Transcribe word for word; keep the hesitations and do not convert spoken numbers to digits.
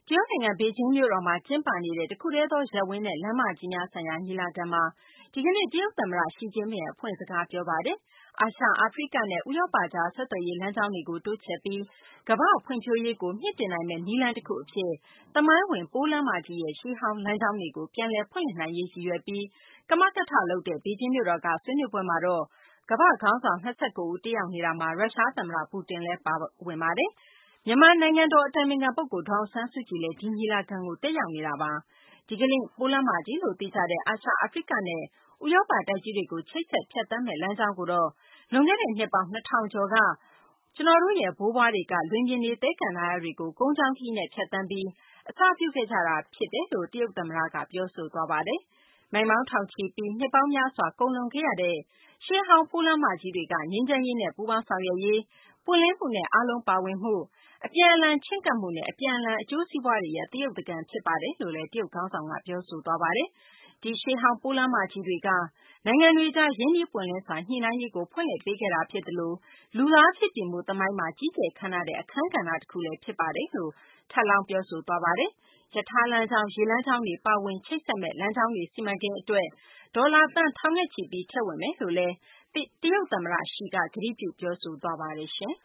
တရုတ်နိုင်ငံ ဘေဂျင်းမြို့တော်မှာ ကျင်းပနေတဲ့ တခုတည်းသော ရပ်ဝန်းနဲ့ လမ်းမကြီးများဆိုင်ရာ ညီလာခံမှာ ဒီကနေ့ တရုတ်သမ္မတ Xi Jinping အဖွင့်စကား ပြောဆိုပါတယ်။ အာရှ၊ အာဖရိကနဲ့ ဥရောပကြား ဆက်သွယ်ရေး လမ်းကြောင်းတွေကို တိုးချဲ့ပြီး ကမ္ဘာ့ဖွံ့ဖြိုးရေးကို မြှင့်တင်နိုင်မယ့် နည်းလမ်းတခုအဖြစ် သမိုင်းဝင် ပိုးလမ်းမကြီးရဲ့ ရှေးဟောင်းလမ်းကြောင်းတွေကို ပြန်လည်ဖွင့်လှစ်နိုင်ရေး ရည်ရွယ်ပြီး ကမကထလုပ်တဲ့ ဘေဂျင်းမြို့တော်က ဆွေးနွေးပွဲမှာတော့ ကမ္ဘာ့ခေါင်းဆောင် ၂၉ ဦး တက်ရောက်နေတာမှာ ရုရှားသမ္မတ Putin လည်း ပါဝင်ပါတယ်။ မြန်မာနိုင်ငံတော် အတိုင်ပင်ခံပုဂ္ဂိုလ် ဒေါ်အောင်ဆန်းစုကြည်လည်း ဒီညီလာခံကို တက်ရောက်နေတာပါ။ ဒီကနေ့ ပိုးလမ်းမကြီးလို့ သိကြတဲ့ အာရှ၊ အာဖရိကနဲ့ ဥရောပတိုက်ကြီးတွေကို ချိတ်ဆက် ဖြတ်သန်းမယ့် လမ်းကြောင်းကိုတော့ လွန်ခဲ့တဲ့ နှစ်ပေါင်း ၂,၀၀၀ ကျော်က ကျနော်တို့ရဲ့ ဘိုးဘွားတွေက လွင်ပြင်တွေ၊ သဲကန္တာရတွေကို ကုန်းကြောင်းခရီးနဲ့ ဖြတ်သန်းပြီး အစပြုခဲ့ကြတာ ဖြစ်တယ်လို့ တရုတ်သမ္မတက ပြောဆိုသွားပါတယ်။ မိုင်ပေါင်းထောင်ချီပြီး နှစ်ပေါင်းများစွာ ကုန်လွန်ခဲ့ရတဲ့ ရှေးဟောင်း ပိုးလမ်းမကြီးတွေက ငြိမ်းချမ်းရေးနဲ့ ပူးပေါင်းဆောင်ရွက်ရေး၊ ပွင့်လင်းမှုနဲ့ အားလုံးပါဝင်မှု၊ အပြန်အလှန် ချဉ်းကပ်မှုနဲ့ အပြန်အလှန် အကျိုးစီးပွားတွေရဲ့ သရုပ်သကန် ဖြစ်ပါတယ်လို့လည်း တရုတ်ခေါင်းဆောင်က ပြောဆိုသွားပါတယ်။ ဒီရှေးဟောင်း ပိုးလမ်းမကြီးတွေက နိုင်ငံတွေကြား ရင်းနှီးပွင့်လင်းစွာ ညှိနှိုင်းရေးကို ဖွင့်လှစ်ပေးခဲ့တာ ဖြစ်သလို လူသားဖြစ်တည်မှု သမိုင်းမှာ ကြီးကျယ်ခမ်းနားတဲ့ အခန်းကဏ္ဍတခုလည်း ဖြစ်ပါတယ်လို့ ထပ်လောင်း ပြောဆိုသွားပါတယ်။ ရထားလမ်းကြောင်း၊ ရေလမ်းကြောင်းတွေ ပါဝင် ချိတ်ဆက်မယ့် လမ်းကြောင်းတွေ စီမံကိန်းအတွက် ဒေါ်လာ သန်းထောင်နဲ့ချီပြီး ထည့်ဝင်မယ်လို့လည်း တရုတ်သမ္မတ Xi က ကတိပြု ပြောဆိုသွားပါတယ်။